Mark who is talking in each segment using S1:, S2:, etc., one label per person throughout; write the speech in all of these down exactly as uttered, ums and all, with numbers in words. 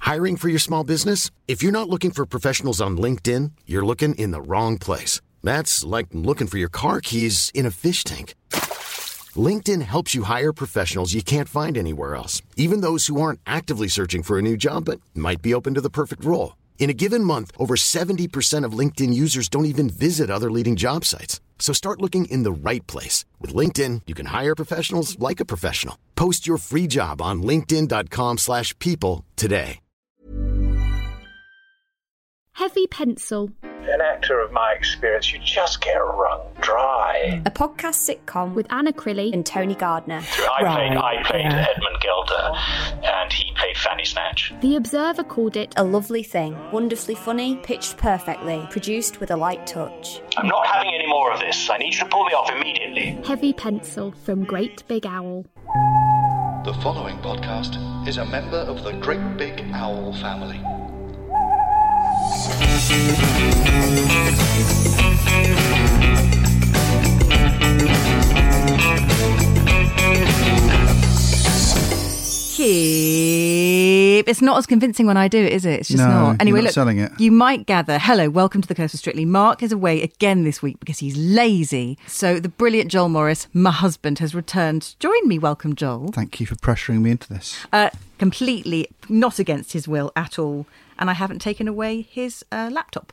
S1: Hiring for your small business? If you're not looking for professionals on LinkedIn, you're looking in the wrong place. That's like looking for your car keys in a fish tank. LinkedIn helps you hire professionals you can't find anywhere else, even those who aren't actively searching for a new job but might be open to the perfect role. In a given month, over seventy percent of LinkedIn users don't even visit other leading job sites. So start looking in the right place. With LinkedIn, you can hire professionals like a professional. Post your free job on linkedin.com slash people today.
S2: Heavy Pencil.
S3: An actor of my experience, you just get wrung dry.
S4: A podcast sitcom
S2: With Anna Crilly
S4: and Tony Gardner.
S3: I
S4: Right,
S3: played, I played
S4: yeah.
S3: Edmund Gelder, and he played Fanny Snatch.
S2: The Observer called it
S4: A lovely thing. Wonderfully funny, pitched perfectly, produced with a light touch.
S3: I'm not having any more of this. I need you to pull me off immediately.
S2: Heavy Pencil from Great Big Owl.
S5: The following podcast is a member of the Great Big Owl family.
S6: Keep. It's not as convincing when I do it, is it? It's just
S7: No,
S6: not. Anyway,
S7: you're not
S6: look,
S7: selling it.
S6: you might gather. Hello, welcome to the Curse of Strictly. Mark is away again this week because he's lazy. So the brilliant Joel Morris, my husband, has returned to join me. Welcome, Joel.
S7: Thank you for pressuring me into this.
S6: Uh, completely not against his will at all. And I haven't taken away his uh, laptop.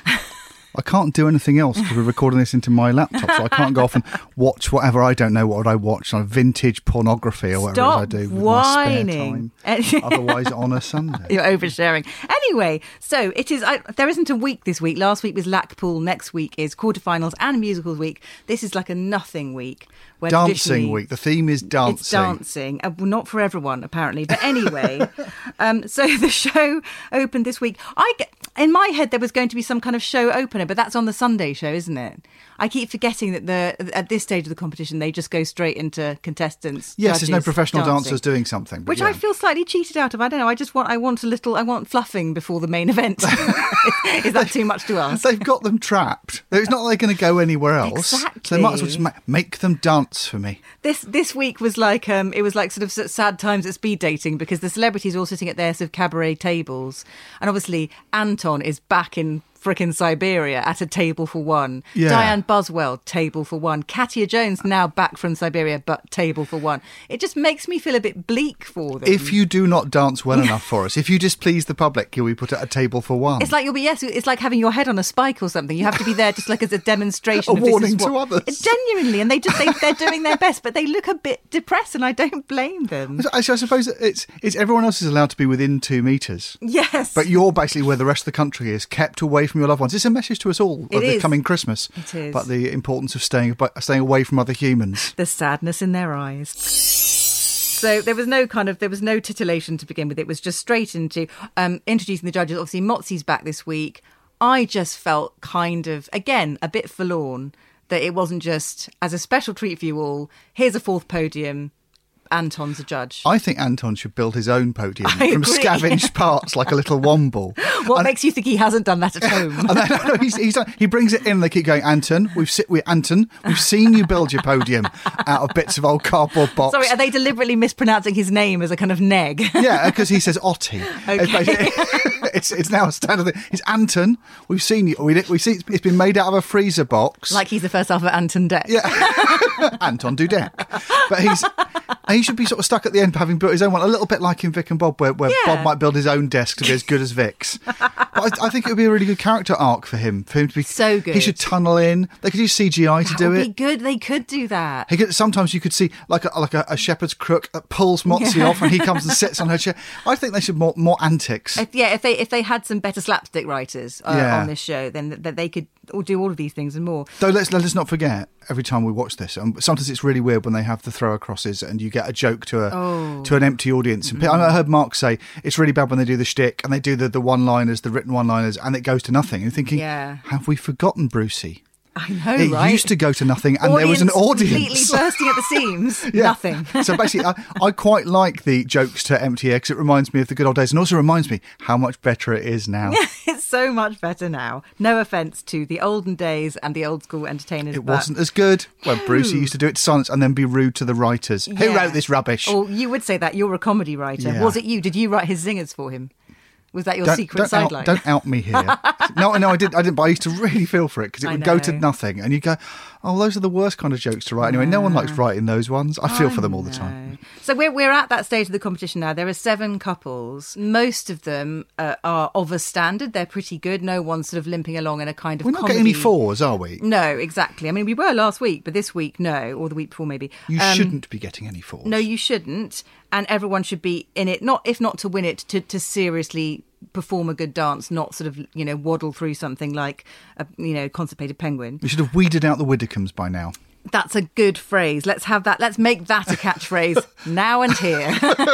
S7: I can't do anything else because we're recording this into my laptop, so I can't go off and watch whatever. I don't know what I watch on vintage pornography or whatever
S6: Stop
S7: it is I do with
S6: whining.
S7: my spare time. Otherwise, on a Sunday.
S6: You're oversharing. Anyway, so it is. I, there isn't a week this week. Last week was Lackpool. Next week is quarterfinals and musicals week. This is like a nothing week. Where
S7: Dancing week. The theme is dancing.
S6: It's dancing. Uh, well, not for everyone, apparently. But anyway, um, so the show opened this week. I get, in my head, there was going to be some kind of show opener, but that's on the Sunday show, isn't it? I keep forgetting that the at this stage of the competition, they just go straight into contestants.
S7: Yes, there's no
S6: judges,
S7: professional
S6: dancing.
S7: dancers doing something. But
S6: Which
S7: yeah.
S6: I feel slightly cheated out of. I don't know. I just want, I want a little, I want fluffing before the main event. is, is that too much to ask?
S7: They've got them trapped. It's not like they're going to go anywhere else.
S6: Exactly.
S7: So they might as well just ma- make them dance for me.
S6: This this week was like um it was like sort of sad times at speed dating because the celebrities are all sitting at their sort of cabaret tables, and obviously Anton is back in frickin' Siberia at a table for one.
S7: Yeah.
S6: Diane Buswell, table for one. Katia Jones now back from Siberia, but table for one. It just makes me feel a bit bleak for them.
S7: If you do not dance well enough for us, if you displease the public, you'll be put at a table for one.
S6: It's like you'll be yes. It's like having your head on a spike or something. You have to be there just like as a demonstration.
S7: A
S6: of this
S7: warning
S6: is
S7: to
S6: what,
S7: others.
S6: Genuinely, and they just they, they're doing their best, but they look a bit depressed, and I don't blame them.
S7: I, I suppose it's it's everyone else is allowed to be within two metres.
S6: Yes,
S7: But you're basically where the rest of the country is, kept away from your loved ones. It's a message to us all
S6: It
S7: of the
S6: is.
S7: coming Christmas.
S6: It is.
S7: But the importance of staying staying away from other humans.
S6: the sadness in their eyes. So there was no kind of there was no titillation to begin with. It was just straight into um, introducing the judges. Obviously, Motzi's back this week. I just felt kind of again a bit forlorn that it wasn't just as a special treat for you all. Here's a fourth podium. Anton's a judge.
S7: I think Anton should build his own podium
S6: I
S7: from
S6: agree.
S7: scavenged parts like a little womble.
S6: What
S7: And-
S6: makes you think he hasn't done that at home?
S7: And then, no, he's, he's, he brings it in and they keep going, Anton, we've sit we Anton, we've seen you build your podium out of bits of old cardboard box.
S6: Sorry, are they deliberately mispronouncing his name as a kind of neg?
S7: Yeah, because he says Otti.
S6: Okay.
S7: It's, basically- it's, it's now a standard thing. It's Anton, we've seen you. We, we see it's been made out of a freezer box.
S6: Like he's the first half of Anton Deck.
S7: Yeah. Anton Dudek. But he's he should be sort of stuck at the end having built his own one, a little bit like in Vic and Bob, where, where
S6: Yeah.
S7: Bob might build his own desk to be as good as Vic's. But I, I think it would be a really good character arc for him. For him to be
S6: So good.
S7: He should tunnel in. They could use C G I to
S6: That
S7: do
S6: would
S7: it.
S6: be good. They could do that.
S7: He could, sometimes you could see like a, like a, a shepherd's crook that pulls Motzi off and he comes and sits on her chair. I think they should more more antics.
S6: If, yeah, if they if they had some better slapstick writers uh,
S7: Yeah.
S6: on this show, then that they could all do all of these things and more.
S7: Though let's let's not forget, every time we watch this, um, sometimes it's really weird when they have the throw acrosses and you get a joke to a
S6: Oh.
S7: to an empty audience. And I heard Mark say it's really bad when they do the shtick and they do the, the one liners, the written one liners, and it goes to nothing. You're thinking,
S6: Yeah.
S7: have we forgotten Brucey?
S6: I know,
S7: It
S6: right?
S7: used to go to nothing, and there was an audience.
S6: completely bursting at the seams.
S7: Yeah.
S6: Nothing.
S7: So basically, I, I quite like the jokes to empty air because it reminds me of the good old days, and also reminds me how much better it is now.
S6: It's so much better now. No offence to the olden days and the old school entertainers.
S7: It
S6: but-
S7: wasn't as good when Brucey used to do it to silence and then be rude to the writers. Who
S6: Yeah.
S7: wrote this rubbish?
S6: Oh, you would say that. You're a comedy writer.
S7: Yeah.
S6: Was it you? Did you write his zingers for him? Was that your
S7: don't,
S6: secret
S7: don't
S6: sideline?
S7: Out, don't out me here. no, no, I didn't. I didn't. But I used to really feel for it because it
S6: I
S7: would go to
S6: know.
S7: nothing, and you go, "Oh, those are the worst kind of jokes to write." Anyway, no one likes writing those ones. I feel
S6: I
S7: for them all the
S6: know.
S7: time.
S6: So we're we're at that stage of the competition now. There are seven couples. Most of them uh, are of a standard. They're pretty good. No one's sort of limping along in a kind of.
S7: We're not
S6: comedy.
S7: getting any fours, are we?
S6: No, exactly. I mean, we were last week, but this week, no, or the week before, maybe.
S7: You
S6: Um,
S7: shouldn't be getting any fours.
S6: No, you shouldn't. And everyone should be in it, not if not to win it, to, to seriously perform a good dance, not sort of, you know, waddle through something like a, you know, constipated penguin.
S7: We should have weeded out the Widdicombe by now.
S6: That's a good phrase. Let's have that. Let's make that a catchphrase now and here.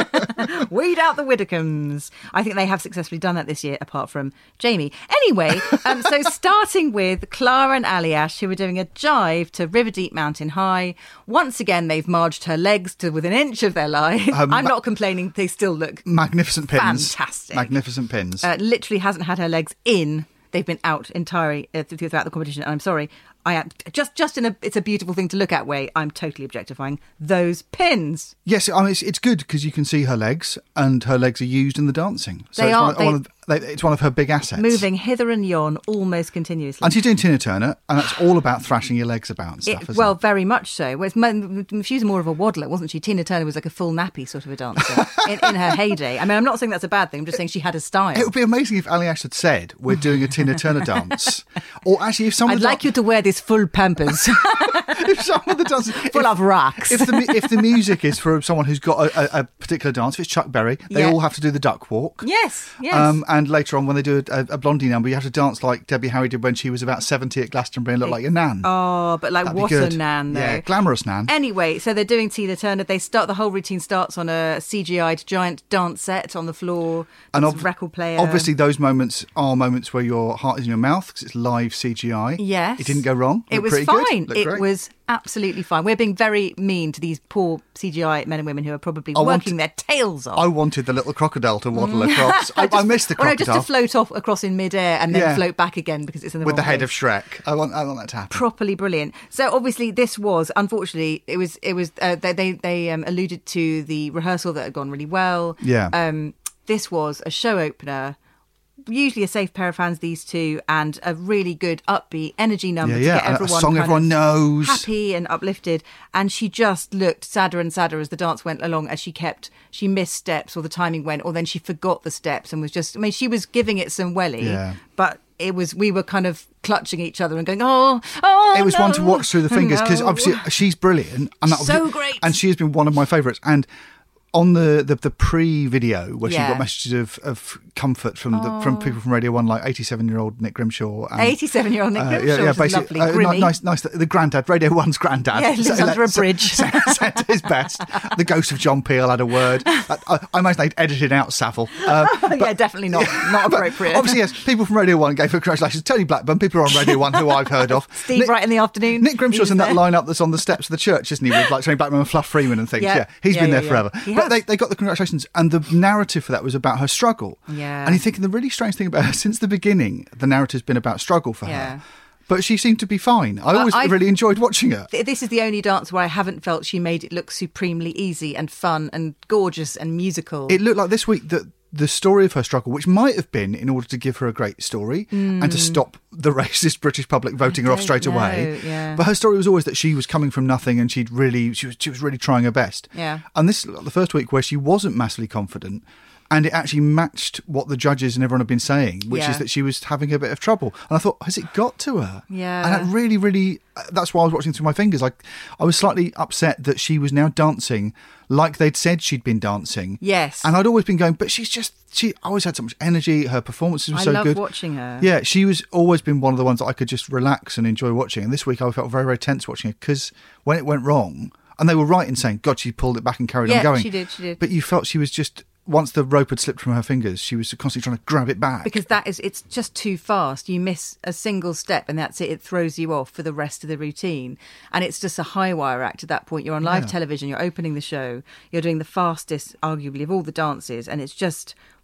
S6: Weed out the Widdicombe's. I think they have successfully done that this year, apart from Jamie. Anyway, um, so starting with Clara and Aliash, who were doing a jive to River Deep Mountain High. Once again, they've marged her legs to within an inch of their life.
S7: Um,
S6: I'm
S7: ma-
S6: not complaining. They still look
S7: Magnificent pins.
S6: fantastic.
S7: Magnificent pins.
S6: Uh, literally hasn't had her legs in. They've been out entirely uh, th- throughout the competition. And I'm sorry, I am just just in a it's a beautiful thing to look at way. I'm totally objectifying those pins.
S7: Yes, I mean, it's, it's good because you can see her legs, and her legs are used in the dancing. So
S6: They
S7: it's
S6: are,
S7: One, of-
S6: they-
S7: one of, they, it's one of her big assets.
S6: Moving hither and yon almost continuously.
S7: And she's doing Tina Turner, and that's all about thrashing your legs about and stuff,
S6: It-
S7: isn't
S6: well,
S7: it?
S6: very much so. Well, it's mo- she was more of a waddler, wasn't she? Tina Turner was like a full nappy sort of a dancer in, in her heyday. I mean, I'm not saying that's a bad thing. I'm just saying she had a style.
S7: It would be amazing if Ali Ash had said, we're doing a Tina Turner dance. Or actually, if some
S6: I'd
S7: of the
S6: like you to wear this full pampers
S7: if some of the dances...
S6: full
S7: if,
S6: of rocks.
S7: If the, mu- if the music is for someone who's got a, a, a particular dance, if it's Chuck Berry, they
S6: Yeah.
S7: all have to do the duck walk.
S6: Yes, yes.
S7: Um, and later on, when they do a, a Blondie number, you have to dance like Debbie Harry did when she was about seventy at Glastonbury and look like a nan.
S6: oh, but like
S7: That'd be
S6: what
S7: good.
S6: a nan, though.
S7: Yeah, glamorous nan.
S6: Anyway, so they're doing Tina Turner. They start the whole routine starts on a C G I'd giant dance set on the floor.
S7: And
S6: There's
S7: ob-
S6: a record player.
S7: Obviously, those moments are moments where your heart is in your mouth because it's live C G I.
S6: Yes.
S7: It didn't go wrong.
S6: It
S7: Looked
S6: was
S7: pretty good.
S6: fine.
S7: Looked
S6: It
S7: great.
S6: was absolutely fine. We're being very mean to these poor C G I men and women who are probably
S7: I want-
S6: working their tails off.
S7: I wanted the little crocodile to waddle across. I, I missed the
S6: Well, no,
S7: crocodile
S6: just to float off across in midair and then
S7: Yeah.
S6: float back again because it's in the
S7: with
S6: wrong
S7: the head
S6: place.
S7: of Shrek. I want, I want that to happen.
S6: Properly brilliant. So obviously this was, unfortunately, it was it was uh, they they, they um, alluded to the rehearsal that had gone really well.
S7: Yeah.
S6: Um, this was a show opener. Usually a safe pair of hands, these two, and a really good upbeat energy number
S7: Yeah,
S6: to
S7: yeah,
S6: get
S7: a- a
S6: everyone
S7: song
S6: kind
S7: everyone
S6: of
S7: knows.
S6: happy and uplifted. And she just looked sadder and sadder as the dance went along, as she kept she missed steps or the timing went, or then she forgot the steps and was just. I mean, she was giving it some welly,
S7: Yeah.
S6: but it was we were kind of clutching each other and going, oh, oh.
S7: It was
S6: no,
S7: one to watch through the fingers because
S6: no.
S7: obviously she's brilliant and that was,
S6: So great.
S7: and she has been one of my favourites. And on the, the, the pre-video where she
S6: Yeah.
S7: got messages of, of comfort from the, from people from Radio One, like eighty-seven-year-old Nick Grimshaw. And,
S6: eighty-seven-year-old Nick
S7: uh,
S6: Grimshaw,
S7: yeah, yeah,
S6: which is
S7: basically,
S6: lovely,
S7: uh,
S6: Grimmy.
S7: ni- nice, nice. The granddad, Radio One's granddad.
S6: Yeah, lives under a bridge.
S7: Said, said his best. The ghost of John Peel had a word. I, I, I imagine they'd edited out Savile. Uh,
S6: yeah, definitely not not
S7: but
S6: appropriate.
S7: obviously, yes, people from Radio One gave her congratulations. Tony Blackburn, people on Radio One who I've heard of.
S6: Steve
S7: Nick,
S6: Wright in the afternoon.
S7: Nick Grimshaw's
S6: He
S7: in
S6: was
S7: that
S6: there.
S7: lineup that's on the steps of the church, isn't he? With like Tony Blackburn and Fluff Freeman and things.
S6: Yeah.
S7: Yeah, he's
S6: Yeah,
S7: been
S6: yeah,
S7: there
S6: yeah.
S7: forever.
S6: He
S7: But
S6: has.
S7: they, they got the congratulations, and the narrative for that was about her struggle.
S6: Yeah.
S7: And you're thinking the really strange thing about her, since the beginning, the narrative's been about struggle for
S6: Yeah.
S7: her. But she seemed to be fine. I
S6: Well,
S7: always
S6: I-
S7: really enjoyed watching her.
S6: Th- This is the only dance where I haven't felt she made it look supremely easy and fun and gorgeous and musical.
S7: It looked like this week that the story of her struggle, which might have been in order to give her a great story and to stop the racist British public voting her off
S6: don't
S7: straight away.
S6: know, yeah.
S7: But her story was always that she was coming from nothing and she'd really she was she was really trying her best.
S6: Yeah.
S7: And this is the first week where she wasn't massively confident. And it actually matched what the judges and everyone had been saying, which
S6: Yeah.
S7: is that she was having a bit of trouble. And I thought, has it got to her?
S6: Yeah.
S7: And that really, really, that's why I was watching through my fingers. Like, I was slightly upset that she was now dancing like they'd said she'd been dancing.
S6: Yes.
S7: And I'd always been going, but she's just, she always had so much energy. Her performances were
S6: I
S7: so
S6: love
S7: good.
S6: watching her.
S7: Yeah, she was always been one of the ones that I could just relax and enjoy watching. And this week I felt very, very tense watching it because when it went wrong, and they were right in saying, God, she pulled it back and carried
S6: Yeah,
S7: on going.
S6: she did, she did.
S7: But you felt she was just, once the rope had slipped from her fingers, she was constantly trying to grab it back.
S6: Because that is, it's just too fast. You miss a single step and that's it. It throws you off for the rest of the routine. And it's just a high wire act at that point. You're on live
S7: Yeah.
S6: television, you're opening the show, you're doing the fastest, arguably, of all the dances. And it's just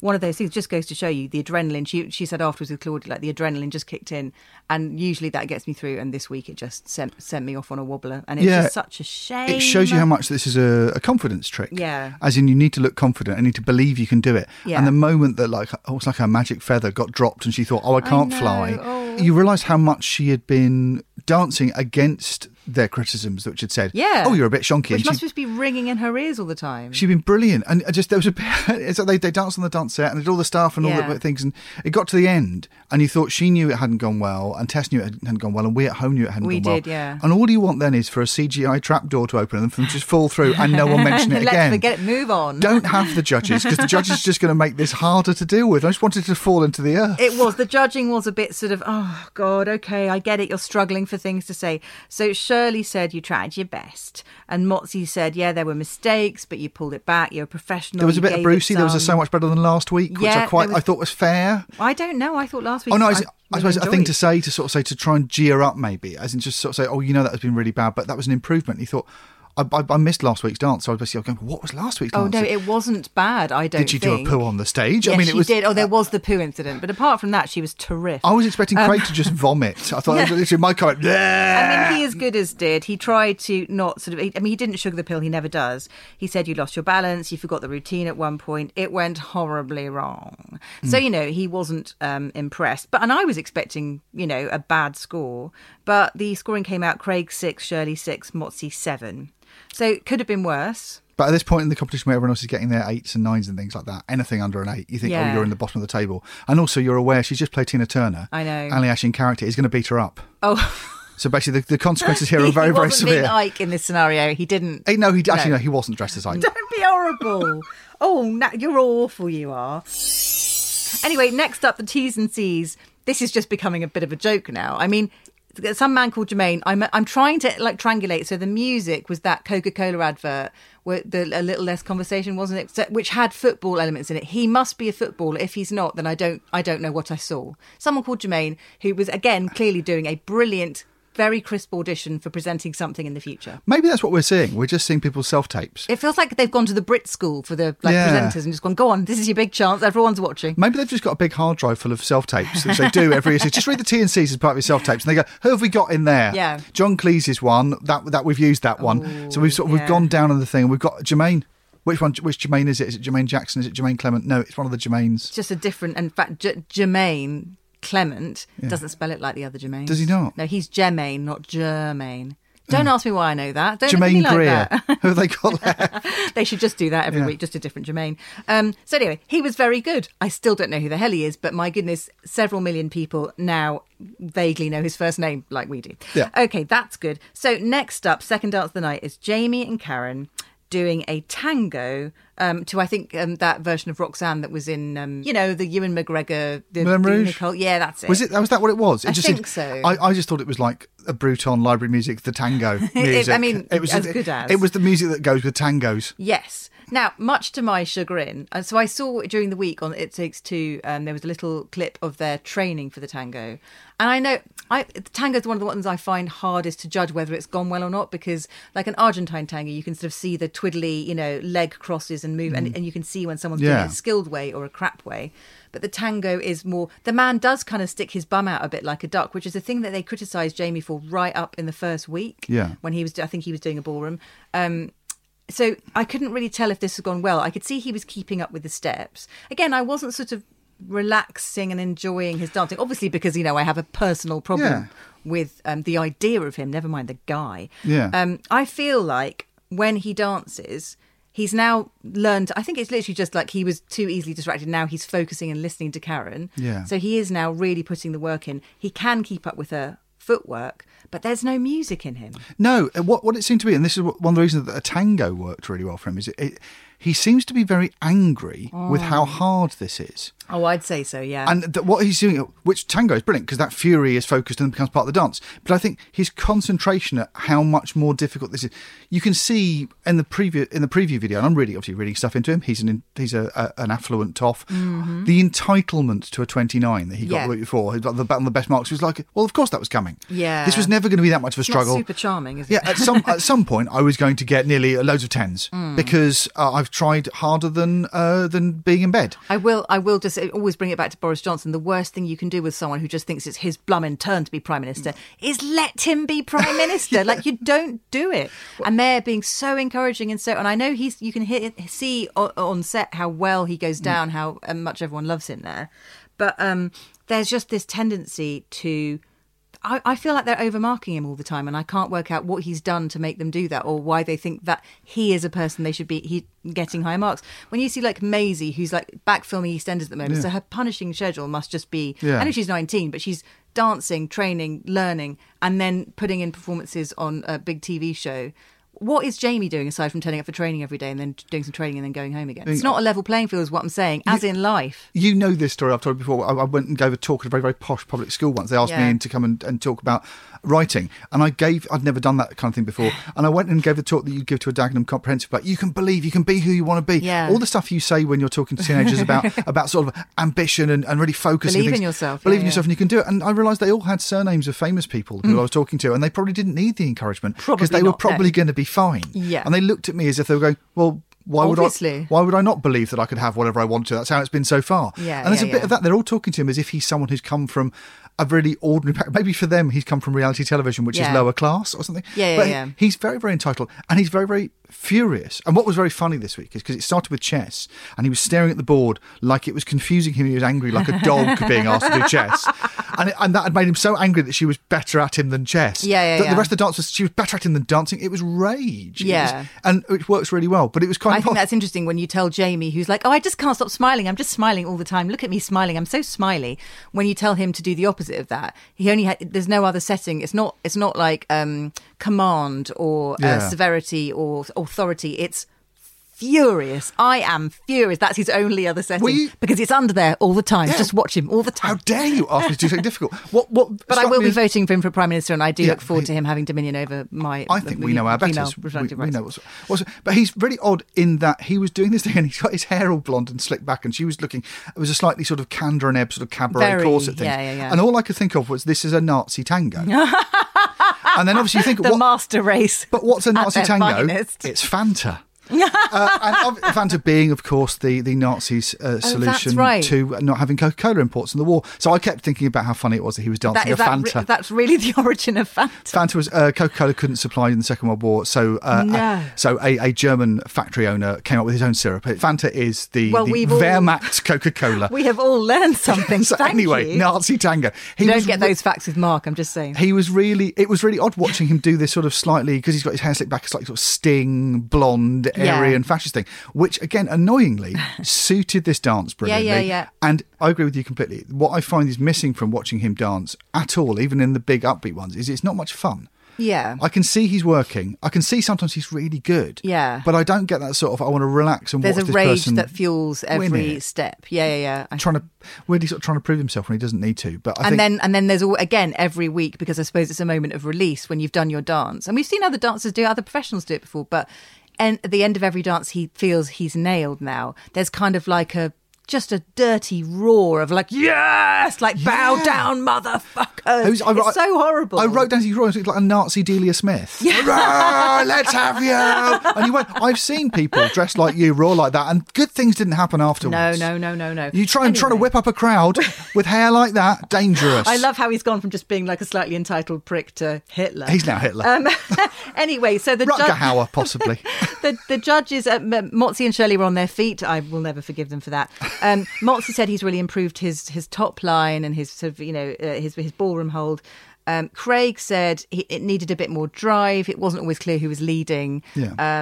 S6: one of those things just goes to show you the adrenaline. She she said afterwards with Claudia, like the adrenaline just kicked in, and usually that gets me through. And this week it just sent sent me off on a wobbler, and it's
S7: Yeah.
S6: just such a shame.
S7: It shows you how much this is a, a confidence trick.
S6: Yeah.
S7: As in, you need to look confident and need to believe you can do it.
S6: Yeah.
S7: And the moment that, like, almost like her magic feather got dropped and she thought, oh, I can't
S6: know.
S7: fly,
S6: Oh.
S7: you realise how much she had been dancing against their criticisms, which had said,
S6: Yeah.
S7: oh, you're a bit shonky.
S6: Which
S7: and
S6: must
S7: she,
S6: just be ringing in her ears all the time.
S7: she'd been brilliant. And I just, there was a bit, it's like they, they danced on the dance set and they did all the stuff and all
S6: Yeah.
S7: the things. And it got to the end and you thought she knew it hadn't gone well and Tess knew it hadn't gone well and we at home knew it hadn't
S6: We
S7: gone well.
S6: did, yeah.
S7: And all you want then is for a C G I trapdoor to open and them to just fall through and no one mention it
S6: Let's
S7: again.
S6: forget it, move on.
S7: Don't have the judges because the judges are just going to make this harder to deal with. I just wanted to fall into the earth.
S6: It was. The judging was a bit sort of, oh, God, okay, I get it. You're struggling for things to say. So Shirley said you tried your best. And Motzi said, yeah, there were mistakes, but you pulled it back. You're a professional.
S7: There was a
S6: you
S7: bit of
S6: gave
S7: Brucey.
S6: it
S7: There was a
S6: some-
S7: so much better than last week, which
S6: Yeah,
S7: I quite
S6: there was-
S7: I thought was fair.
S6: I don't know. I thought last week.
S7: Oh no, I, I,
S6: really
S7: suppose a thing
S6: enjoyed.
S7: to say to sort of say to try and gear up maybe, as in just sort of say, oh, you know that has been really bad, but that was an improvement. And you thought. I, I, I missed last week's dance, so I was basically going, what was last week's
S6: Oh
S7: dance?
S6: no, it wasn't bad. I don't.
S7: Did she
S6: think.
S7: do a poo on the stage?
S6: Yes,
S7: I mean, it
S6: she
S7: was.
S6: did. Oh, there was the poo incident, but apart from that, she was terrific.
S7: I was expecting Craig to just vomit. I thought it was literally my comment.
S6: I mean, he as good as did. He tried to not sort of. I mean, he didn't sugar the pill. He never does. He said you lost your balance. You forgot the routine at one point. It went horribly wrong. So you know he wasn't um, impressed. But and I was expecting you know a bad score. But the scoring came out: Craig six, Shirley six, Motzi seven. So it could have been worse.
S7: But at this point in the competition where everyone else is getting their eights and nines and things like that, anything under an eight, you think,
S6: Yeah.
S7: oh, you're in the bottom of the table. And also you're aware she's just played Tina Turner.
S6: I know.
S7: Ali Ash in character is going to beat her up.
S6: Oh,
S7: So basically the, the consequences here are very,
S6: he
S7: very
S6: wasn't
S7: severe.
S6: being Ike in this scenario. He didn't.
S7: Eh, no, he actually
S6: No.
S7: no, he wasn't dressed as Ike.
S6: Don't be horrible. Oh, na- you're awful, you are. Anyway, next up, the T's and C's. This is just becoming a bit of a joke now. I mean, some man called Jermaine. I'm I'm trying to like triangulate. So the music was that Coca-Cola advert where the a little less conversation, wasn't it? So, which had football elements in it. He must be a footballer. If he's not, then I don't I don't know what I saw. Someone called Jermaine, who was again clearly doing a brilliant, very crisp audition for presenting something in the future.
S7: Maybe that's what we're seeing. We're just seeing people's self-tapes.
S6: It feels like they've gone to the Brit school for the like
S7: Yeah.
S6: presenters and just gone, go on, this is your big chance. Everyone's watching.
S7: Maybe they've just got a big hard drive full of self-tapes, which they do every year. So just read the T and C's as part of your self-tapes. And they go, who have we got in there?
S6: Yeah.
S7: John Cleese's one, that that we've used that one.
S6: Ooh,
S7: so we've sort of,
S6: yeah.
S7: we've gone down on the thing. We've got Jermaine. Which one? Which Jermaine is it? Is it Jermaine Jackson? Is it Jermaine Clement? No, it's one of the Jermaines.
S6: It's just a different, in fact, J- Jermaine Clement doesn't spell it like the other Jermaine.
S7: Does he not?
S6: No, he's Jermaine, not Germaine. Don't ask me why I know that. Don't look at
S7: Jermaine
S6: me like
S7: Greer.
S6: that.
S7: Who have they got there?
S6: They should just do that every
S7: Yeah.
S6: week, just a different Jermaine. Um, so anyway, he was very good. I still don't know who the hell he is, but my goodness, several million people now vaguely know his first name like we do.
S7: Yeah.
S6: Okay, that's good. So next up, second dance of the night is Jamie and Karen doing a tango um, to, I think, um, that version of Roxanne that was in, um, you know, the Ewan McGregor, the,
S7: Moulin
S6: the
S7: Rouge?
S6: Nicole. Yeah, that's it.
S7: Was it? Was that what it was? It
S6: I
S7: just
S6: think
S7: seemed-
S6: so.
S7: I, I just thought it was like a Bruton library music, the tango music.
S6: I mean,
S7: it was
S6: as
S7: it,
S6: good as.
S7: It was the music that goes with tangos.
S6: Yes. Now, much to my chagrin, uh, so I saw during the week on It Takes Two, um, there was a little clip of their training for the tango. And I know I, the tango is one of the ones I find hardest to judge whether it's gone well or not, because like an Argentine tango, you can sort of see the twiddly, you know, leg crosses and move, and, and you can see when someone's doing
S7: Yeah.
S6: it a skilled way or a crap way. But the tango is more, the man does kind of stick his bum out a bit like a duck, which is a thing that they criticised Jamie for right up in the first week.
S7: Yeah.
S6: When he was, I think he was doing a ballroom. Um, So I couldn't really tell if this had gone well. I could see he was keeping up with the steps. Again, I wasn't sort of relaxing and enjoying his dancing, obviously because, you know, I have a personal problem
S7: Yeah.
S6: with um, the idea of him, never mind the guy.
S7: Yeah.
S6: Um, I feel like when he dances, he's now learned, I think it's literally just like he was too easily distracted. Now he's focusing and listening to Karen.
S7: Yeah.
S6: So he is now really putting the work in. He can keep up with her footwork, but there's no music in him.
S7: No, what what it seemed to be, and this is one of the reasons that a tango worked really well for him, is it, it he seems to be very angry with how hard this is.
S6: Oh, I'd say so, yeah.
S7: And th- what he's doing, which tango is brilliant because that fury is focused and becomes part of the dance. But I think his concentration at how much more difficult this is, you can see in the preview in the preview video. And I'm really obviously reading stuff into him. He's an he's a, a an affluent toff. Mm-hmm. The entitlement to a twenty-nine that he got
S6: Yeah.
S7: the week before, he got the, on the best marks. He was like, well, of course that was coming.
S6: Yeah.
S7: This was never going to be that much of a struggle.
S6: Not super charming, is it?
S7: Yeah, at some at some point, I was going to get nearly loads of tens
S6: Mm.
S7: because uh, I've tried harder than uh, than being in bed.
S6: I will I will just always bring it back to Boris Johnson. The worst thing you can do with someone who just thinks it's his blummin' turn to be Prime Minister is let him be Prime Minister. yeah. Like, you don't do it. And they're being so encouraging and so... And I know he's you can hear, see on, on set how well he goes down, mm. how um, much everyone loves him there. But um, there's just this tendency to... I, I feel like they're overmarking him all the time, and I can't work out what he's done to make them do that, or why they think that he is a person they should be he, getting high marks. When you see like Maisie, who's like back filming EastEnders at the moment,
S7: yeah.
S6: so her punishing schedule must just be.
S7: Yeah.
S6: I know she's nineteen, but she's dancing, training, learning, and then putting in performances on a big T V show. What is Jamie doing aside from turning up for training every day and then doing some training and then going home again? It's not a level playing field is what I'm saying, as
S7: you,
S6: in life.
S7: You know this story I've told you before. I, I went and gave a talk at a very, very posh public school once. They asked
S6: Yeah.
S7: me in to come and, and talk about writing. And I gave, I'd never done that kind of thing before. And I went and gave the talk that you give to a Dagenham comprehensive, but you can believe, you can be who you want to be.
S6: Yeah.
S7: All the stuff you say when you're talking to teenagers about, about sort of ambition and, and really focusing.
S6: Believe
S7: things.
S6: in yourself.
S7: Believe
S6: yeah,
S7: in yourself
S6: yeah.
S7: and you can do it. And I realised they all had surnames of famous people who
S6: Mm.
S7: I was talking to, and they probably didn't need the encouragement because they
S6: Probably
S7: were
S6: not,
S7: probably
S6: no.
S7: going to be fine.
S6: Yeah.
S7: And they looked at me as if they were going, well, why would
S6: Obviously.
S7: I? Why would I not believe that I could have whatever I want to? That's how it's been so far.
S6: Yeah,
S7: and there's
S6: yeah,
S7: a bit
S6: yeah.
S7: of that. They're all talking to him as if he's someone who's come from a really ordinary. Maybe for them, he's come from reality television, which
S6: Yeah.
S7: is lower class or something.
S6: Yeah, yeah,
S7: but
S6: yeah.
S7: He, he's very, very entitled, and he's very, very furious. And what was very funny this week is because it started with chess, and he was staring at the board like it was confusing him. He was angry, like a dog being asked to do chess, and it, and that had made him so angry that she was better at him than chess.
S6: Yeah, yeah,
S7: The,
S6: yeah.
S7: the rest of the dance was she was better at him than dancing. It was rage. It
S6: Yeah.
S7: was- and it works really well. But it was kind
S6: I
S7: of
S6: think that's interesting when you tell Jamie, who's like, oh, I just can't stop smiling. I'm just smiling all the time. Look at me smiling. I'm so smiley. When you tell him to do the opposite of that, he only ha- there's no other setting. It's not it's not like um, command or uh,
S7: Yeah.
S6: severity or authority. It's furious. I am furious. That's his only other setting
S7: Well, you-
S6: because it's under there all the time.
S7: Yeah.
S6: Just watch him all the
S7: How
S6: time.
S7: dare you ask me to do something difficult? What? What?
S6: But I
S7: struck
S6: will
S7: me
S6: be
S7: as-
S6: voting for him for Prime Minister, and I do
S7: Yeah,
S6: look forward
S7: he-
S6: to him having dominion over my.
S7: I think we know our
S6: female
S7: betters. We,
S6: reproductive
S7: we
S6: rights.
S7: know what's, what's. But he's really odd in that he was doing this thing, and he's got his hair all blonde and slicked back, and she was looking. It was a slightly sort of Candor and Ebb sort of cabaret
S6: Very,
S7: corset thing.
S6: yeah, yeah, yeah.
S7: And all I could think of was this is a Nazi tango. And then obviously you think
S6: The
S7: what,
S6: master race.
S7: but what's a
S6: at
S7: Nazi
S6: their
S7: tango?
S6: finest.
S7: It's Fanta. uh, and ob- Fanta being, of course, the the Nazis' uh, solution
S6: right.
S7: to not having Coca-Cola imports in the war. So I kept thinking about how funny it was that he was dancing
S6: That,
S7: a
S6: is that
S7: Fanta.
S6: re- that's really the origin of Fanta.
S7: Fanta was uh, Coca-Cola couldn't supply in the Second World War, so uh,
S6: No.
S7: uh, so a, a German factory owner came up with his own syrup. Fanta is the,
S6: Well,
S7: the
S6: we've all-
S7: Wehrmacht Coca-Cola.
S6: We have all learned something.
S7: so
S6: Thank
S7: anyway,
S6: you.
S7: Nazi tango. He
S6: You don't
S7: was
S6: get
S7: re-
S6: those facts with Mark, I'm just saying.
S7: He was really. It was really odd watching him do this sort of slightly because he's got his hair slicked back, slightly sort of sting, blonde, airy,
S6: Yeah.
S7: and fascist thing, which again annoyingly suited this dance brilliantly.
S6: yeah, yeah.
S7: And I agree with you completely. What I find is missing from watching him dance at all, even in the big upbeat ones, is it's not much fun.
S6: Yeah.
S7: I can see he's working. I can see sometimes he's really good.
S6: Yeah.
S7: But I don't get that sort of, I want to relax and
S6: There's
S7: watch
S6: a
S7: this
S6: rage
S7: person
S6: that fuels
S7: win
S6: every
S7: it.
S6: step. Yeah, yeah, yeah. I-
S7: Trying to, weirdly sort of trying to prove himself when he doesn't need to. But I
S6: and
S7: think,
S6: then and then there's all, again every week, because I suppose it's a moment of release when you've done your dance. And we've seen other dancers do it, other professionals do it before, but and at the end of every dance he feels he's nailed now. There's kind of like a just a dirty roar of like, yes, like bow
S7: Yeah.
S6: down, motherfuckers.
S7: Who's- I-
S6: it's
S7: I-
S6: so horrible.
S7: I wrote down his Roy, like a Nazi Delia Smith. Hurrah, let's have you. And you went, I've seen people dressed like you roar like that, and good things didn't happen afterwards.
S6: No, no, no, no, no.
S7: You try and try to
S6: Anyway.
S7: whip up a crowd with hair like that, dangerous.
S6: I love how he's gone from just being like a slightly entitled prick to Hitler.
S7: He's now Hitler.
S6: Um, anyway, so the
S7: Rutger
S6: judge,
S7: Hauer, possibly.
S6: the, the judges, uh, M- Motzi and Shirley were on their feet. I will never forgive them for that. Um, Motzi said he's really improved his his top line and his sort of, you know, uh, his his ballroom hold. Um, Craig said he, it needed a bit more drive. It wasn't always clear who was leading.
S7: Yeah.
S6: Um,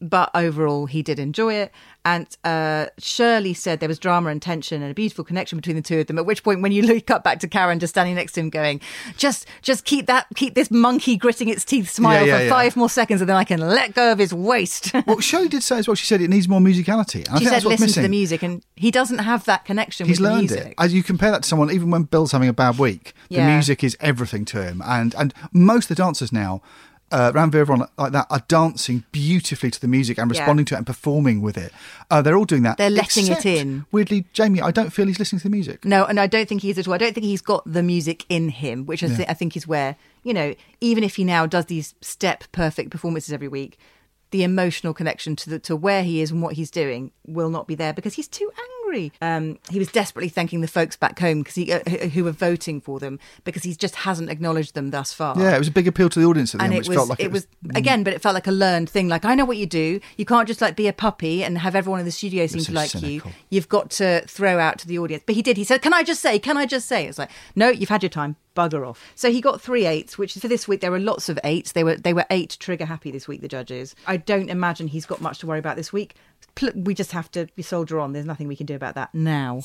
S6: but overall, he did enjoy it. And uh, Shirley said there was drama and tension and a beautiful connection between the two of them. At which point, when you look up back to Karen just standing next to him, going, "Just, just keep that, keep this monkey gritting its teeth smile
S7: Yeah, yeah,
S6: for
S7: yeah.
S6: five more seconds, and then I can let go of his waist."
S7: Well, Shirley did say as well, she said it needs more musicality. And I
S6: She
S7: think
S6: said,
S7: that's what's
S6: "Listen
S7: missing.
S6: to the music," and he doesn't have that connection
S7: He's
S6: with the
S7: learned
S6: music.
S7: it. As you compare that to someone, even when Bill's having a bad week, the
S6: Yeah.
S7: music is everything to him. And and most of the dancers now, uh, Ranveer, everyone like that, are dancing beautifully to the music and
S6: Yeah.
S7: responding to it and performing with it. Uh, they're all doing that.
S6: They're letting it
S7: except,
S6: in.
S7: Weirdly, Jamie, I don't feel he's listening to the music.
S6: No, and I don't think he is at all. I don't think he's got the music in him, which I, th- I think is where, you know, even if he now does these step perfect performances every week, the emotional connection to the, to where he is and what he's doing will not be there because he's too angry. Um, he was desperately thanking the folks back home because he uh, who- who were voting for them because he just hasn't acknowledged them thus far.
S7: Yeah, it was a big appeal to the audience at the
S6: And
S7: end,
S6: it
S7: which
S6: was,
S7: felt like
S6: it,
S7: it
S6: was,
S7: was
S6: again, but it felt like a learned thing. Like, I know what you do. You can't just like be a puppy and have everyone in the studio seem
S7: so
S6: to like
S7: cynical.
S6: you. You've got to throw out to the audience. But he did. He said, "Can I just say? Can I just say?" It's like, no, you've had your time. Bugger off. So he got three eights, which for this week there were lots of eights. They were they were eight trigger happy this week. The judges. I don't imagine he's got much to worry about this week. Pl- We just have to be soldier on. There's nothing we can do about that now.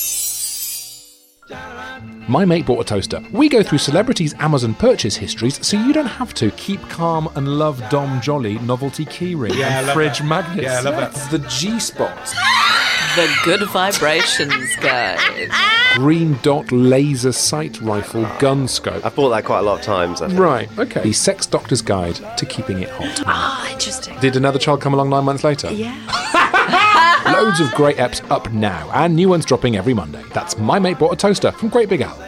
S8: My mate bought a toaster. We go through celebrities' Amazon purchase histories so you don't have to. Keep calm and love Dom Jolly novelty keyring
S9: Yeah, I
S8: and
S9: love
S8: fridge
S9: that.
S8: magnets.
S9: Yeah, I love that.
S8: It's the G-spot.
S10: The Good Vibrations Guide.
S8: Green dot laser sight rifle gun scope.
S11: I've bought that quite a lot of times. I think.
S8: Right, okay. The sex doctor's guide to keeping it hot.
S10: Ah, interesting.
S8: Did another child come along nine months later?
S10: Yeah.
S8: Loads of great eps up now, and new ones dropping every Monday. That's My Mate Bought a Toaster from Great Big Owl.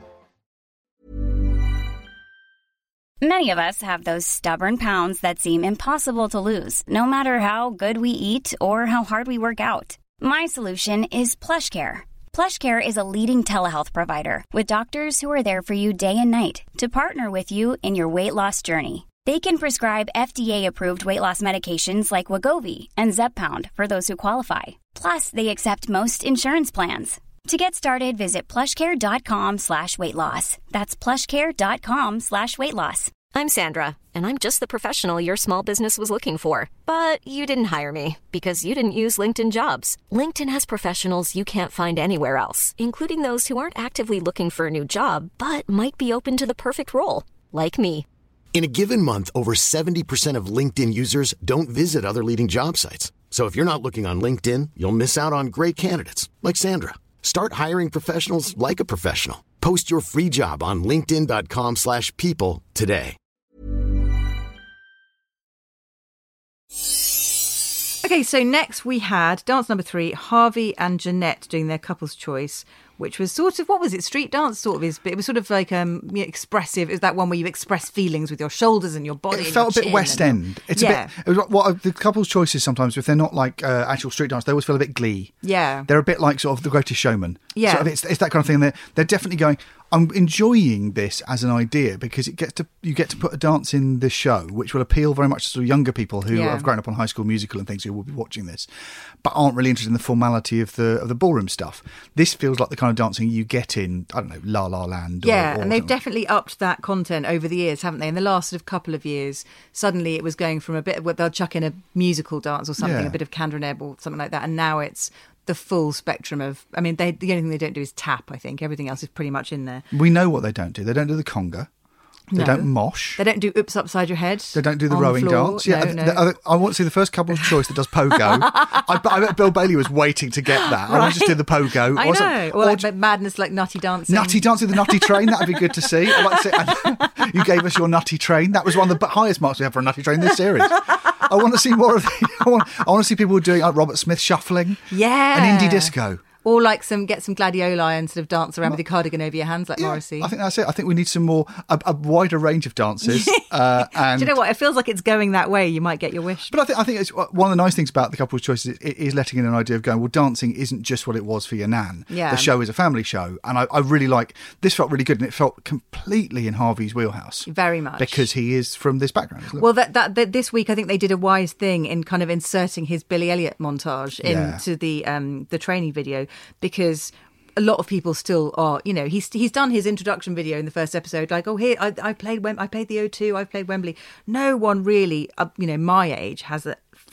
S12: Many of us have those stubborn pounds that seem impossible to lose, no matter how good we eat or how hard we work out. My solution is PlushCare. PlushCare is a leading telehealth provider with doctors who are there for you day and night to partner with you in your weight loss journey. They can prescribe F D A-approved weight loss medications like Wegovy and Zepbound for those who qualify. Plus, they accept most insurance plans. To get started, visit plushcare.com slash weight loss. That's plushcare.com slash weight loss.
S13: I'm Sandra, and I'm just the professional your small business was looking for. But you didn't hire me because you didn't use LinkedIn Jobs. LinkedIn has professionals you can't find anywhere else, including those who aren't actively looking for a new job, but might be open to the perfect role, like me.
S1: In a given month, over seventy percent of LinkedIn users don't visit other leading job sites. So if you're not looking on LinkedIn, you'll miss out on great candidates like Sandra. Start hiring professionals like a professional. Post your free job on linkedin.com slash people today.
S6: Okay, so next we had dance number three, Harvey and Jeanette doing their couple's choice, which was sort of, what was it, street dance sort of is, but it was sort of like um you know, expressive. It was that one where you express feelings with your shoulders and your body.
S7: It
S6: and
S7: felt a
S6: your
S7: bit
S6: chin
S7: West
S6: and-
S7: End. It's
S6: yeah.
S7: a bit. It was what the couple's choices sometimes, if they're not like uh, actual street dance, they always feel a bit Glee.
S6: Yeah.
S7: They're a bit like sort of The Greatest Showman.
S6: Yeah.
S7: Sort of it's, it's that kind of thing. They're they're definitely going. I'm enjoying this as an idea because it gets to you get to put a dance in the show, which will appeal very much to sort of younger people who
S6: Yeah.
S7: have grown up on High School Musical and things who will be watching this, but aren't really interested in the formality of the of the ballroom stuff. This feels like the kind of dancing you get in, I don't know, La La Land. Or,
S6: Yeah,
S7: or
S6: and they've
S7: something.
S6: definitely upped that content over the years, haven't they? In the last sort of couple of years, suddenly it was going from a bit of, they'll chuck in a musical dance or something,
S7: Yeah.
S6: a bit of Candor and Ebb or something like that, and now it's the full spectrum of, I mean, they, the only thing they don't do is tap, I think. Everything else is pretty much in there.
S7: We know what they don't do. They don't do the conga. They
S6: No.
S7: don't mosh.
S6: They don't do oops upside your head.
S7: They don't do the
S6: on
S7: rowing
S6: floor.
S7: dance. Yeah,
S6: No,
S7: I-
S6: no.
S7: I, I want to see the first couple's choice that does pogo. I, I bet Bill Bailey was waiting to get that. I want to just do the pogo.
S6: I
S7: Or some-
S6: know. Or,
S7: or
S6: like, but madness like nutty dancing.
S7: Nutty dancing the nutty train. That would be good to see. I'd like to see. And you gave us your nutty train. That was one of the highest marks we have for a nutty train this series. I want to see more of the. I want, I want to see people doing like Robert Smith shuffling.
S6: Yeah.
S7: An indie disco.
S6: Or like some, get some gladioli and sort of dance around with your cardigan over your hands like Morrissey.
S7: I think that's it. I think we need some more, a, a wider range of dances. uh, and
S6: Do you know what? It feels like it's going that way. You might get your wish.
S7: But I think I think it's one of the nice things about the couple's choices is, is letting in an idea of going, well, dancing isn't just what it was for your nan.
S6: Yeah.
S7: The show is a family show. And I, I really like, this felt really good and it felt completely in Harvey's wheelhouse.
S6: Very much.
S7: Because he is from this background.
S6: Well, that, that that this week I think they did a wise thing in kind of inserting his Billy Elliot montage
S7: Yeah.
S6: into the um the training video, because a lot of people still are, you know, he's he's done his introduction video in the first episode, like, oh, here I, I played Wem- I played the O two, I've played Wembley. No one really, uh, you know, my age has a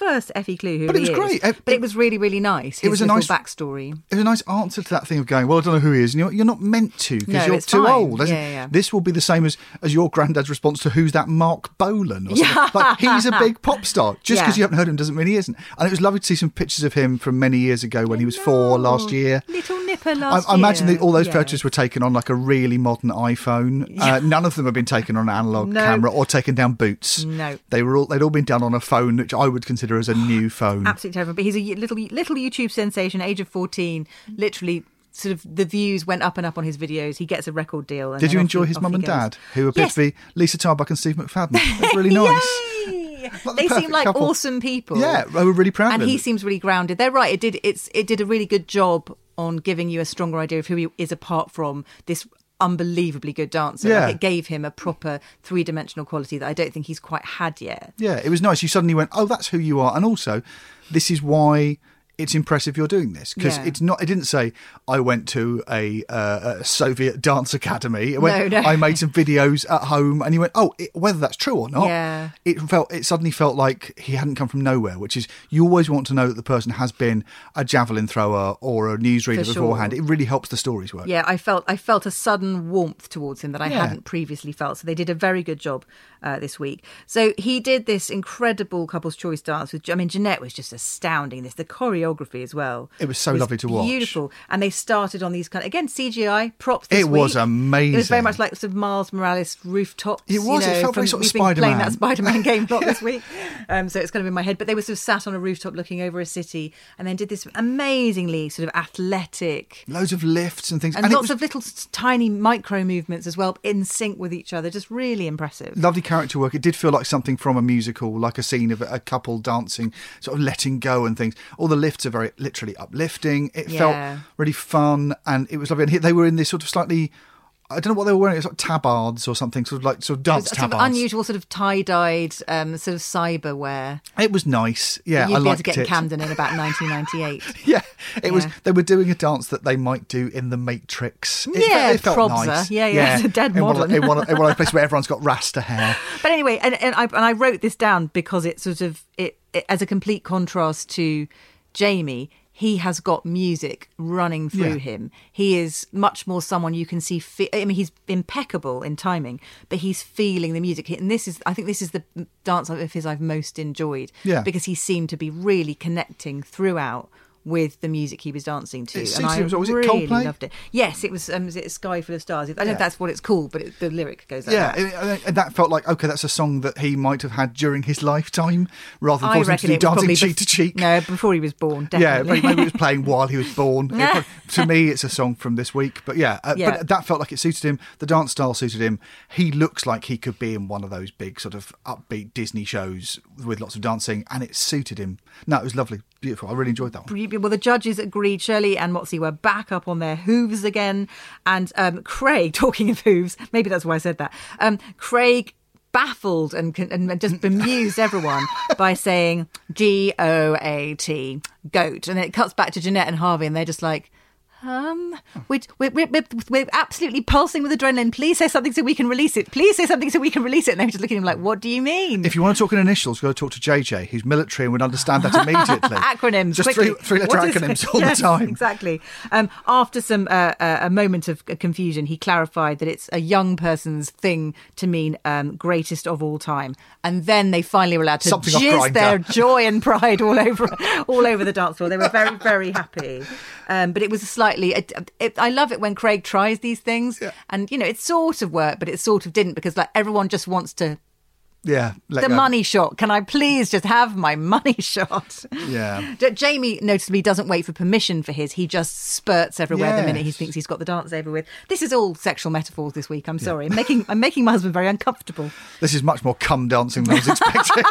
S6: first Effie clue who
S7: But it
S6: he
S7: was
S6: is.
S7: great. It-
S6: But it was really, really nice. His
S7: It was a
S6: little
S7: nice
S6: backstory.
S7: It was a nice answer to that thing of going, well, I don't know who he is. And you're, you're not meant to because
S6: No,
S7: you're
S6: it's
S7: too
S6: fine.
S7: old.
S6: Yeah, yeah, yeah.
S7: This will be the same as, as your granddad's response to who's that Mark Bolan or something.
S6: Yeah.
S7: Like, he's a big pop star. Just because
S6: Yeah.
S7: you haven't heard him doesn't mean he isn't. And it was lovely to see some pictures of him from many years ago when he was four last year.
S6: Little nipper
S7: I,
S6: last
S7: I imagine
S6: year.
S7: that all those
S6: Yeah.
S7: photos were taken on like a really modern iPhone. Uh, none of them have been taken on an analog
S6: No.
S7: camera or taken down boots.
S6: No.
S7: They were all they'd all been done on a phone, which I would consider as a new phone.
S6: Absolutely terrible. But he's a little little YouTube sensation, age of fourteen. Literally, sort of the views went up and up on his videos. He gets a record deal. And
S7: Did
S6: then
S7: you
S6: off
S7: enjoy
S6: he-
S7: his
S6: off
S7: mum
S6: he
S7: and
S6: goes.
S7: dad, who appear
S6: Yes.
S7: to be Lisa Tarbuck and Steve McFadden? It was really nice.
S6: Yay!
S7: Like the
S6: They seem
S7: perfect
S6: like
S7: couple.
S6: awesome people.
S7: Yeah, I was really proud
S6: and
S7: of
S6: he
S7: him.
S6: seems really grounded. They're right. It did. It's it did a really good job on giving you a stronger idea of who he is apart from this unbelievably good dancer.
S7: Yeah.
S6: Like it gave him a proper three dimensional quality that I don't think he's quite had yet.
S7: Yeah, it was nice. You suddenly went, oh, that's who you are. And also, this is why it's impressive you're doing this. Because
S6: Yeah.
S7: it's not, it didn't say, I went to a, uh, a Soviet dance academy. It went,
S6: No, no.
S7: I made some videos at home. And you went, oh, it, whether that's true or not,
S6: Yeah.
S7: it felt, it suddenly felt like he hadn't come from nowhere, which is, you always want to know that the person has been a javelin thrower or a newsreader
S6: For sure.
S7: beforehand. It really helps the stories work.
S6: Yeah, I felt I felt a sudden warmth towards him that I
S7: Yeah.
S6: hadn't previously felt. So they did a very good job uh, this week. So he did this incredible couple's choice dance with. I mean, Jeanette was just astounding. This the choreography as well.
S7: It was so lovely to watch.
S6: Beautiful, and they started on these kind of again C G I props. This
S7: It was
S6: week.
S7: amazing.
S6: It was very much like sort of Miles Morales rooftops.
S7: It was.
S6: You know,
S7: It felt very
S6: from-
S7: sort of
S6: we've been playing
S7: Spider-Man.
S6: that Spider-Man game a lot this week, um, so it's kind of in my head. But they were sort of sat on a rooftop looking over a city, and then did this amazingly sort of athletic.
S7: Loads of lifts and things.
S6: And,
S7: it
S6: lots
S7: was
S6: of little s- tiny micro movements as well, in sync with each other. Just really impressive.
S7: lovely character work. It did feel like something from a musical, like a scene of a couple dancing, sort of letting go and things. All the lifts are very literally uplifting. It
S6: Yeah.
S7: felt really fun, and it was lovely. And he- they were in this sort of slightly, I don't know what they were wearing. It was like tabards or something, sort of like sort of dance
S6: Sort of
S7: tabards.
S6: unusual, sort of tie-dyed, um, sort of cyber wear.
S7: It was nice. Yeah,
S6: You'd
S7: I
S6: be able
S7: liked
S6: to get
S7: it.
S6: in Camden in about nineteen ninety-eight.
S7: Yeah, it was.
S6: Yeah.
S7: They were doing a dance that they might do in the Matrix. It,
S6: Yeah,
S7: it felt
S6: Probza.
S7: nice.
S6: Yeah, yeah, it's a dead
S7: in one,
S6: modern.
S7: in, one, in one of those places where everyone's got rasta hair.
S6: But anyway, and, and I and I wrote this down because it sort of it, it as a complete contrast to Jamie. He has got music running through
S7: Yeah.
S6: him. He is much more someone you can see. Fe- I mean, he's impeccable in timing, but he's feeling the music. And this is, I think, this is the dance of his I've most enjoyed.
S7: Yeah.
S6: because he seemed to be really connecting throughout with the music he was dancing to,
S7: It
S6: and
S7: suited
S6: I
S7: him as well. Was it
S6: really
S7: Coldplay?
S6: loved it. Yes, it was. Um, was it Sky Full of Stars? I don't know
S7: Yeah.
S6: if that's what it's called, but it, the lyric goes like
S7: Yeah,
S6: that.
S7: and- and that felt like, okay, that's a song that he might have had during his lifetime rather than
S6: I
S7: forcing him to
S6: reckon
S7: do
S6: it was
S7: dancing
S6: probably
S7: cheek
S6: bef-
S7: to cheek.
S6: No, before he was born,
S7: Yeah,
S6: definitely.
S7: but maybe it was playing while he was born. It probably- to me, it's a song from this week. But yeah, uh,
S6: Yeah.
S7: but that felt like it suited him. The dance style suited him. He looks like he could be in one of those big sort of upbeat Disney shows with lots of dancing, and it suited him. No, it was lovely, beautiful. I really enjoyed that one.
S6: Well, the judges agreed. Shirley and Motzi were back up on their hooves again. And um, Craig, talking of hooves, maybe that's why I said that. Um, Craig baffled and, and just bemused everyone by saying G O A T, goat. And then it cuts back to Jeanette and Harvey, and they're just like, Um, we're, we're, we're, we're absolutely pulsing with adrenaline. Please say something so we can release it. Please say something so we can release it. And they were just looking at him like, what do you mean?
S7: If you want to talk in initials, go talk to J J, who's military and would understand that immediately.
S6: Acronyms.
S7: Just
S6: quickly.
S7: three, three letter
S6: What is-
S7: acronyms all
S6: Yes,
S7: the time.
S6: Exactly. Um, after some uh, uh, a moment of confusion, he clarified that it's a young person's thing to mean um, greatest of all time. And then they finally were allowed to
S7: Something off
S6: jizz
S7: Grindr.
S6: their joy and pride all over all over the dance floor. They were very, very happy. Um, but it was slightly... It, it, I love it when Craig tries these things.
S7: Yeah.
S6: And, you know, it sort of worked, but it sort of didn't, because like everyone just wants to...
S7: Yeah. let
S6: the
S7: go.
S6: money shot. Can I please just have my money shot?
S7: Yeah.
S6: J- Jamie noticeably doesn't wait for permission for his. He just spurts everywhere the minute he
S7: Yes.
S6: thinks he's got the dance over with. This is all sexual metaphors this week. I'm sorry. I'm making I'm making my husband very uncomfortable.
S7: This is much more cum dancing than I was expecting.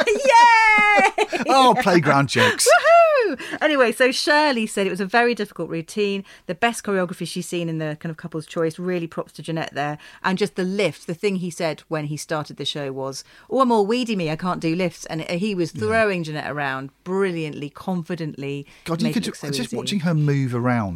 S6: Yay!
S7: Oh, playground jokes.
S6: Woohoo! Anyway, so Shirley said it was a very difficult routine. The best choreography she's seen in the kind of couple's choice. Really props to Jeanette there. And just the lift. The thing he said when he started the show was, oh, I'm all weedy me, I can't do lifts. And he was throwing Jeanette around brilliantly, confidently.
S7: God, you
S6: made
S7: could
S6: it look so
S7: just
S6: easy.
S7: watching her move around.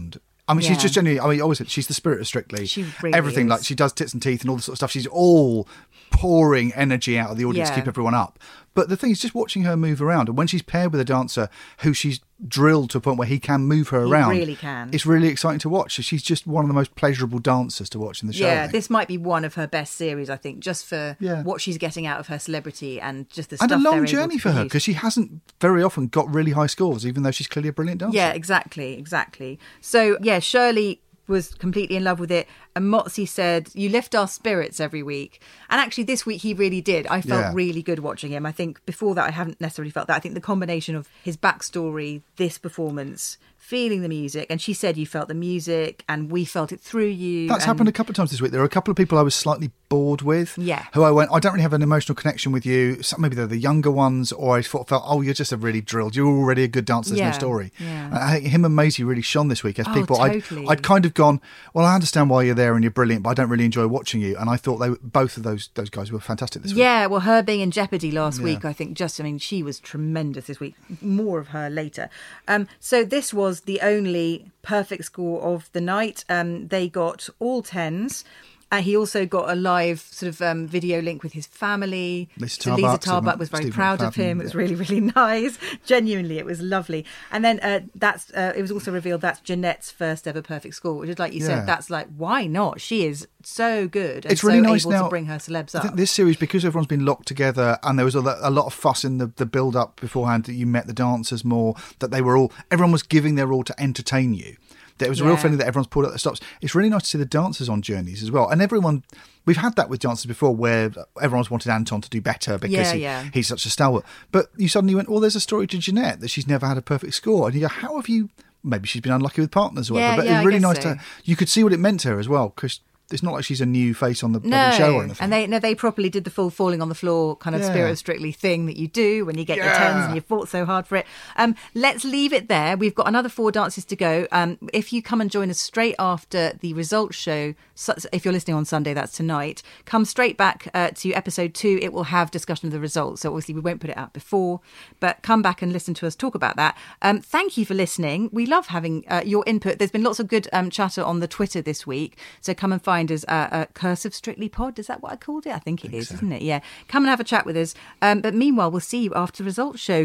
S7: I mean,
S6: Yeah.
S7: she's just genuinely, I mean, I always said she's the spirit of Strictly.
S6: She really
S7: Everything,
S6: is.
S7: like she does tits and teeth and all this sort of stuff. She's all pouring energy out of the audience
S6: Yeah.
S7: to keep everyone up. But the thing is, just watching her move around, and when she's paired with a dancer who she's drilled to a point where he can move her
S6: He
S7: around,
S6: really can.
S7: it's really exciting to watch. She's just one of the most pleasurable dancers to watch in the show. I
S6: Yeah,
S7: think.
S6: this might be one of her best series, I think, just for
S7: Yeah.
S6: what she's getting out of her celebrity and just the
S7: and
S6: stuff
S7: a
S6: they're
S7: long
S6: able
S7: journey
S6: to
S7: for her,
S6: produce.
S7: because she hasn't very often got really high scores, even though she's clearly a brilliant dancer.
S6: Yeah, exactly, exactly. So, yeah, Shirley was completely in love with it. And Motzi said, you lift our spirits every week. And actually this week he really did. I felt
S7: Yeah.
S6: really good watching him. I think before that I haven't necessarily felt that. I think the combination of his backstory, this performance, feeling the music, and she said you felt the music and we felt it through you.
S7: That's
S6: and
S7: happened a couple of times this week. There are a couple of people I was slightly bored with.
S6: Yeah.
S7: Who I went, I don't really have an emotional connection with you. Some, maybe they're the younger ones, or I thought, felt, oh, you're just a really drilled. You're already a good dancer. There's
S6: Yeah,
S7: no story.
S6: yeah.
S7: And I think him and Maisie really shone this week as
S6: Oh,
S7: people.
S6: totally.
S7: I'd, I'd kind of gone, well, I understand why you're there and you're brilliant, but I don't really enjoy watching you. And I thought they were, both of those those guys were fantastic this week.
S6: Yeah, well, her being in Jeopardy last
S7: Yeah.
S6: week, I think just, I mean, she was tremendous this week. More of her later. Um, so this was the only perfect score of the night. Um, they got all tens. Uh, he also got a live sort of um, video link with his family.
S7: Lisa
S6: So Lisa
S7: Tarbuck,
S6: Tarbuck was very
S7: Stephen
S6: proud of
S7: McFadden,
S6: him. It was
S7: yeah.
S6: really, really nice. Genuinely, it was lovely. And then uh, that's uh, it was also revealed that's Jeanette's first ever perfect score, which is like you
S7: Yeah.
S6: said, that's like, why not? She is so good and
S7: It's really
S6: so
S7: nice
S6: able
S7: now.
S6: to bring her celebs
S7: I
S6: up.
S7: think this series, because everyone's been locked together and there was a, lo- a lot of fuss in the, the build up beforehand, that you met the dancers more, that they were all, everyone was giving their all to entertain you. That it was a real
S6: Yeah.
S7: feeling that everyone's pulled out the stops. It's really nice to see the dancers on journeys as well. And everyone, we've had that with dancers before where everyone's wanted Anton to do better because
S6: Yeah,
S7: he,
S6: yeah.
S7: he's such a stalwart. But you suddenly went, oh, there's a story to Jeanette that she's never had a perfect score. And you go, how have you, maybe she's been unlucky with partners or whatever.
S6: Yeah,
S7: but
S6: yeah,
S7: it's
S6: I
S7: really
S6: guess
S7: nice
S6: so.
S7: to, you could see what it meant to her as well, because it's not like she's a new face on the bloody
S6: No,
S7: show or anything.
S6: and they no, they properly did the full falling on the floor kind of
S7: Yeah.
S6: Spirit of Strictly thing that you do when you get your
S7: Yeah.
S6: tens and you fought so hard for it. Um, let's leave it there. We've got another four dances to go. Um, if you come and join us straight after the results show, so, if you're listening on Sunday, that's tonight. Come straight back uh, to episode two. It will have discussion of the results. So obviously we won't put it out before, but come back and listen to us talk about that. Um, thank you for listening. We love having uh, your input. There's been lots of good um, chatter on the Twitter this week. So come and find us at uh, Curse of Strictly Pod. Is that what I called it? I think it is, isn't it? Yeah. Come and have a chat with us. Um, but meanwhile, we'll see you after the results show.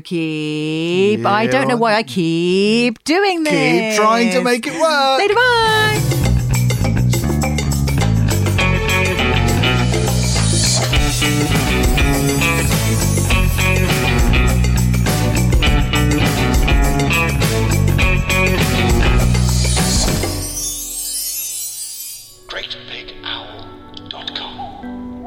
S6: Keep. I don't know why I keep doing this.
S7: Keep trying to make it work.
S6: Later, bye.
S5: great big owl dot com.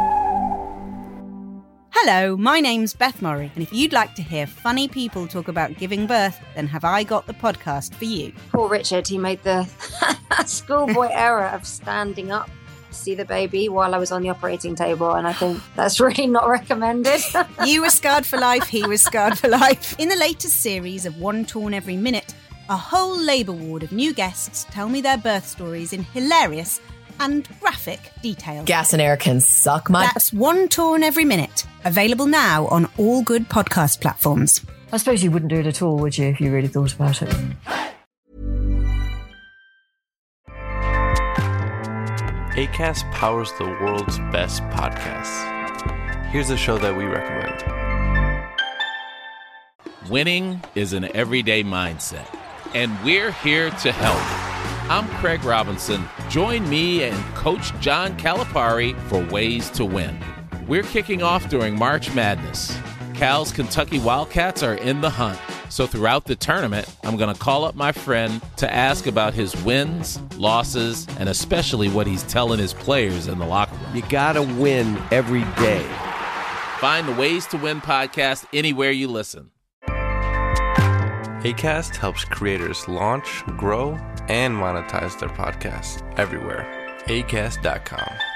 S9: Hello, my name's Beth Murray, and if you'd like to hear funny people talk about giving birth, then have I got the podcast for you.
S11: Poor Richard, he made the schoolboy error of standing up to see the baby while I was on the operating table, and I think that's really not recommended.
S9: You were scarred for life, he was scarred for life. In the latest series of One Torn Every Minute, a whole labour ward of new guests tell me their birth stories in hilarious and graphic detail.
S10: Gas and air can suck my...
S9: That's One Torn Every Minute, available now on all good podcast platforms.
S10: I suppose you wouldn't do it at all, would you, if you really thought about it?
S14: Acast powers the world's best podcasts. Here's a show that we recommend.
S15: Winning is an everyday mindset, and we're here to help. I'm Craig Robinson. Join me and Coach John Calipari for Ways to Win. We're kicking off during March Madness. Cal's Kentucky Wildcats are in the hunt. So throughout the tournament, I'm going to call up my friend to ask about his wins, losses, and especially what he's telling his players in the locker room.
S16: You got to win every day.
S15: Find the Ways to Win podcast anywhere you listen.
S14: Acast helps creators launch, grow, and monetize their podcasts everywhere. acast dot com.